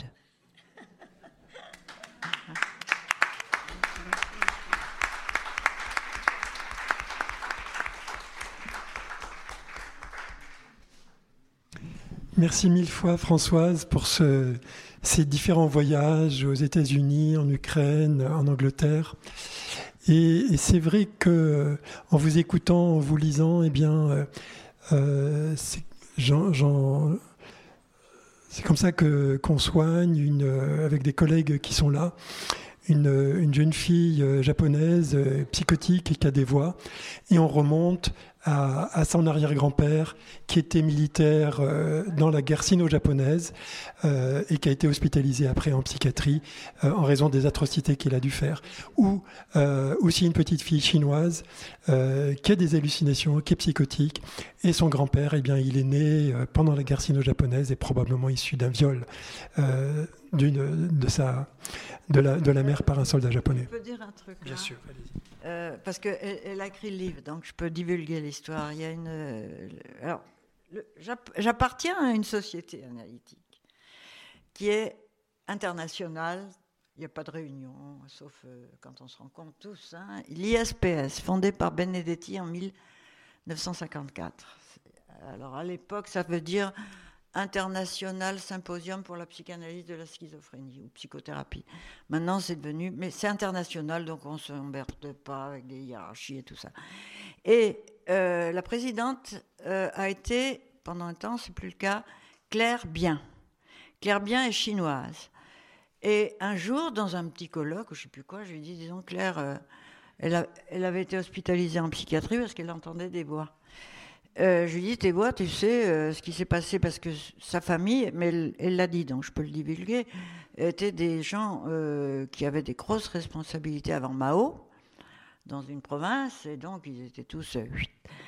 Merci mille fois Françoise pour ce, ces différents voyages aux États-Unis, en Ukraine, en Angleterre. Et, et c'est vrai que en vous écoutant, en vous lisant, eh bien, euh, euh, c'est, j'en, j'en, c'est comme ça que qu'on soigne une, euh, avec des collègues qui sont là. Une, une jeune fille euh, japonaise, euh, psychotique et qui a des voix. Et on remonte à, à son arrière-grand-père qui était militaire euh, dans la guerre sino-japonaise euh, et qui a été hospitalisé après en psychiatrie euh, en raison des atrocités qu'il a dû faire. Ou euh, aussi une petite fille chinoise euh, qui a des hallucinations, qui est psychotique. Et son grand-père, eh bien, il est né euh, pendant la guerre sino-japonaise et probablement issu d'un viol. Euh, d'une, de, sa, de, la, de la mer par un soldat japonais. Je peux dire un truc. Bien là. sûr, allez-y. Euh, parce qu'elle elle a écrit le livre, donc je peux divulguer l'histoire. Il y a une, euh, alors, le, j'appartiens à une société analytique qui est internationale. Il n'y a pas de réunion, sauf euh, quand on se rencontre tous. Hein. L'I S P S, fondée par Benedetti en mille neuf cent cinquante-quatre. Alors à l'époque, ça veut dire International Symposium pour la psychanalyse de la schizophrénie ou psychothérapie. Maintenant, c'est devenu, mais c'est international, donc on ne s'emmerde pas avec des hiérarchies et tout ça. Et euh, la présidente euh, a été, pendant un temps, c'est plus le cas, Claire Bien. Claire Bien est chinoise. Et un jour, dans un petit colloque, je ne sais plus quoi, je lui ai dit, disons, Claire, euh, elle, a, elle avait été hospitalisée en psychiatrie parce qu'elle entendait des voix. Euh, je lui dis, tes voix, tu sais euh, ce qui s'est passé, parce que sa famille, mais elle, elle l'a dit, donc je peux le divulguer, étaient des gens euh, qui avaient des grosses responsabilités avant Mao, dans une province, et donc ils étaient tous... Euh,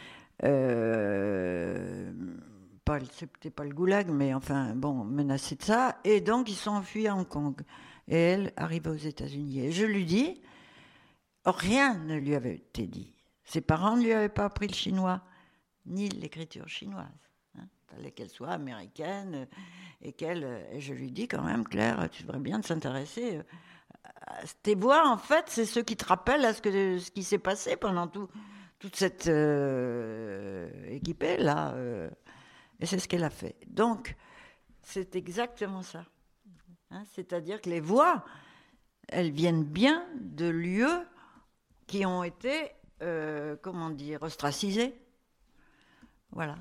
euh, pas, c'était pas le goulag, mais enfin, bon, menacés de ça, et donc ils sont enfuis à Hong Kong, et elle arrive aux États-Unis. Et je lui dis, rien ne lui avait été dit. Ses parents ne lui avaient pas appris le chinois, ni l'écriture chinoise. Il hein. fallait qu'elle soit américaine et qu'elle... Et je lui dis quand même, Claire, tu devrais bien s'intéresser à tes voix, en fait, c'est ce qui te rappelle à ce, que, ce qui s'est passé pendant tout, toute cette euh, équipée, là. Euh, et c'est ce qu'elle a fait. Donc, c'est exactement ça. Hein, c'est-à-dire que les voix, elles viennent bien de lieux qui ont été, euh, comment dire, ostracisés. Voilà.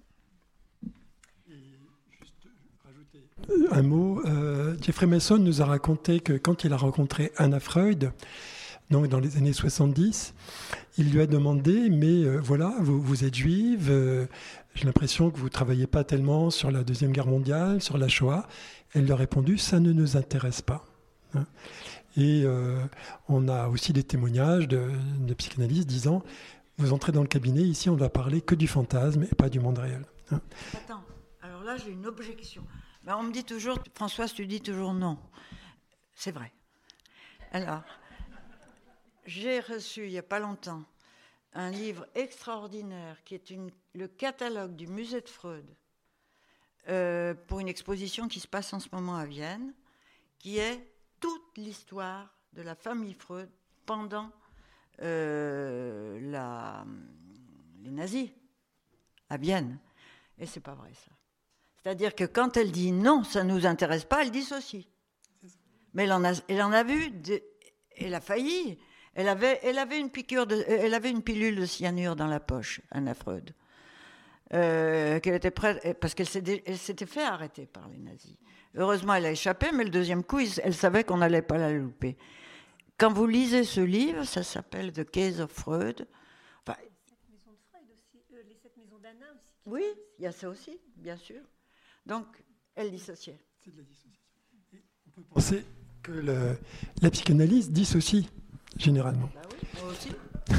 Et juste rajouter un mot. Euh, Jeffrey Masson nous a raconté que quand il a rencontré Anna Freud, donc dans les années soixante-dix, il lui a demandé, mais euh, voilà, vous, vous êtes juive, euh, j'ai l'impression que vous ne travaillez pas tellement sur la Deuxième Guerre mondiale, sur la Shoah. Elle lui a répondu, ça ne nous intéresse pas. Hein. Et euh, on a aussi des témoignages de, de psychanalystes disant, vous entrez dans le cabinet, ici on ne va parler que du fantasme et pas du monde réel. Hein. Attends, alors là j'ai une objection. Ben, on me dit toujours, Françoise, tu dis toujours non. C'est vrai. Alors, j'ai reçu il n'y a pas longtemps un livre extraordinaire qui est une, le catalogue du musée de Freud euh, pour une exposition qui se passe en ce moment à Vienne, qui est toute l'histoire de la famille Freud pendant euh, la, les nazis à Vienne. Et c'est pas vrai ça. C'est-à-dire que quand elle dit non, ça ne nous intéresse pas, elle dissocie. Mais elle en a, elle en a vu, de, elle a failli. Elle avait, elle avait une piqûre de, elle avait une pilule de cyanure dans la poche, Anna Freud, euh, qu'elle était prête, parce qu'elle s'était, elle s'était fait arrêter par les nazis. Heureusement, elle a échappé, mais le deuxième coup, elle savait qu'on n'allait pas la louper. Quand vous lisez ce livre, ça s'appelle The Case of Freud. Enfin, les sept maisons de Freud aussi, euh, les sept maisons d'Anna aussi. Oui, il y a ça aussi, bien sûr. Donc, elle dissociait. C'est de la dissociation. Et on peut penser que le, la psychanalyse dissocie. Généralement. Bah oui, moi aussi.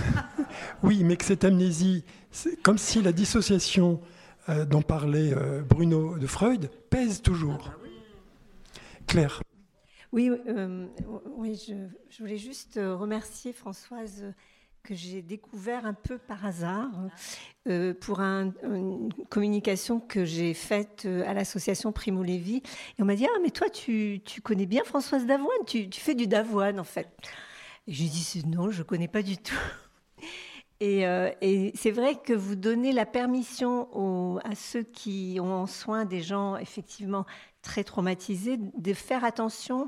Oui, mais que cette amnésie, c'est comme si la dissociation euh, dont parlait euh, Bruno de Freud pèse toujours. Ah bah oui. Claire. Oui, euh, oui je, je voulais juste remercier Françoise que j'ai découvert un peu par hasard euh, pour un, une communication que j'ai faite à l'association Primo Levi. Et on m'a dit « Ah, mais toi, tu, tu connais bien Françoise Davoine, tu, tu fais du Davoine, en fait. » Et je lui dis non, je ne connais pas du tout. Et, euh, et c'est vrai que vous donnez la permission aux, à ceux qui ont en soin des gens effectivement très traumatisés de faire attention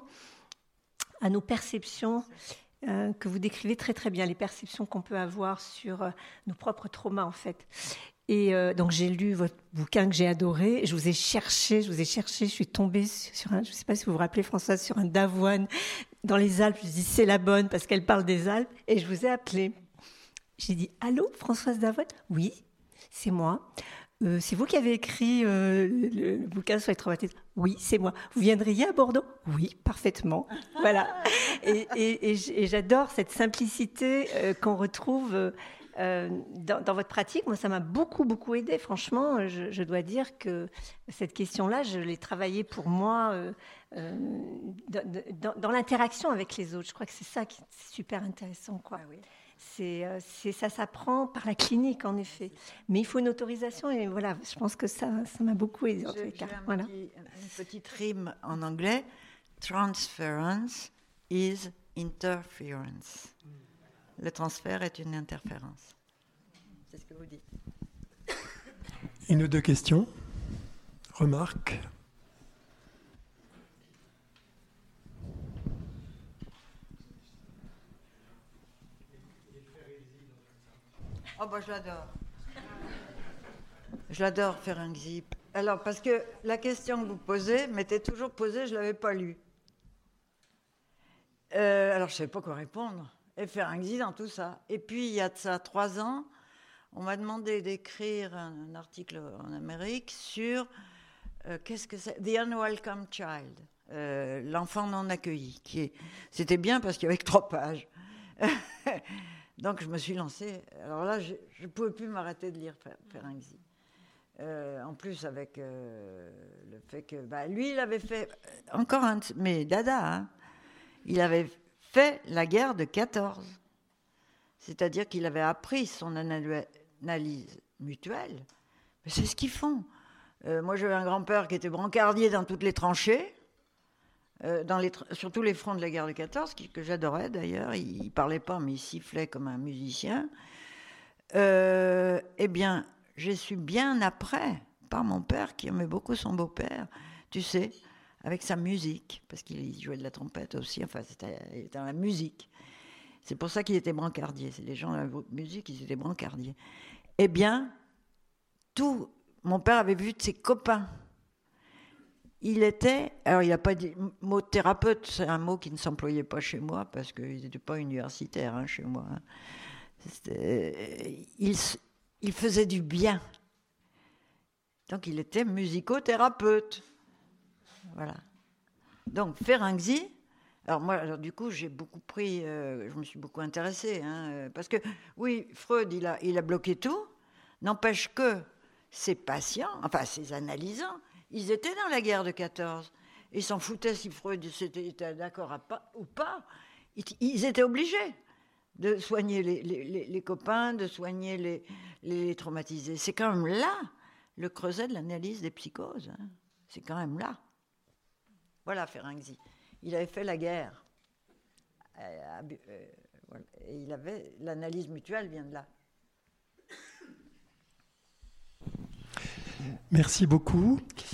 à nos perceptions euh, que vous décrivez très très bien, les perceptions qu'on peut avoir sur euh, nos propres traumas en fait. Et euh, donc j'ai lu votre bouquin que j'ai adoré, je vous ai cherché, je vous ai cherché, je suis tombée sur un, je ne sais pas si vous vous rappelez Françoise, sur un Davoine dans les Alpes. Je me dis c'est la bonne parce qu'elle parle des Alpes et je vous ai appelé. J'ai dit allô Françoise Davoine ? Oui, c'est moi. Euh, c'est vous qui avez écrit euh, le, le bouquin sur les traumatismes ? Oui, c'est moi. Vous viendriez à Bordeaux ? Oui, parfaitement. Voilà. Et, et, et, et j'adore cette simplicité euh, qu'on retrouve. Euh, euh, dans, dans votre pratique, moi, ça m'a beaucoup, beaucoup aidé. Franchement, je, je dois dire que cette question-là, je l'ai travaillée pour moi euh, euh, dans, dans, dans l'interaction avec les autres. Je crois que c'est ça qui est super intéressant, quoi. Ah oui. C'est, c'est, ça s'apprend par la clinique, en effet. Mais il faut une autorisation et voilà, je pense que ça, ça m'a beaucoup aidé, en tous les cas. Un voilà. petit, une petite rime en anglais. Transference is interference. Le transfert est une interférence. C'est ce que vous dites. Une ou deux questions, remarques. Oh bah je l'adore. Je l'adore, Ferenczi. Alors, parce que la question que vous posez m'était toujours posée, je ne l'avais pas lue. Euh, alors, je ne savais pas quoi répondre. Et Ferenczi dans tout ça. Et puis, il y a de ça trois ans, on m'a demandé d'écrire un, un article en Amérique sur, euh, qu'est-ce que c'est ? The Unwelcome Child, euh, l'enfant non accueilli. Qui est, c'était bien parce qu'il y avait que trois pages. Donc, je me suis lancée. Alors là, je ne pouvais plus m'arrêter de lire Ferenczi. Euh, en plus, avec euh, le fait que... Bah, lui, il avait fait... Encore un... Mais Dada, hein, il avait fait la guerre de quatorze. C'est-à-dire qu'il avait appris son analyse mutuelle. Mais c'est ce qu'ils font. Euh, moi, j'avais un grand-père qui était brancardier dans toutes les tranchées. Euh, dans les tra- sur tous les fronts de la guerre de quatorze, qui, que j'adorais d'ailleurs, il ne parlait pas, mais il sifflait comme un musicien. Euh, eh bien, j'ai su bien après, par mon père, qui aimait beaucoup son beau-père, tu sais, avec sa musique, parce qu'il jouait de la trompette aussi, enfin, c'était dans la musique. C'est pour ça qu'il était brancardier. C'est les gens de la musique, ils étaient brancardiers. Eh bien, tout, mon père avait vu de ses copains. Il était, alors il n'a pas dit, mot thérapeute, c'est un mot qui ne s'employait pas chez moi, parce qu'ils n'étaient pas universitaires hein, chez moi. Hein. Il, il faisait du bien. Donc il était musicothérapeute. Voilà. Donc Ferenczi, alors moi, alors, du coup, j'ai beaucoup pris, euh, je me suis beaucoup intéressée, hein, parce que, oui, Freud, il a, il a bloqué tout, n'empêche que ses patients, enfin ses analysants, ils étaient dans la guerre de quatorze. Ils s'en foutaient si Freud était d'accord à pas, ou pas. Ils, ils étaient obligés de soigner les, les, les copains, de soigner les, les traumatisés. C'est quand même là le creuset de l'analyse des psychoses. Hein. C'est quand même là. Voilà Ferenczi. Il avait fait la guerre. Euh, euh, voilà. Et il avait, l'analyse mutuelle vient de là. Merci beaucoup.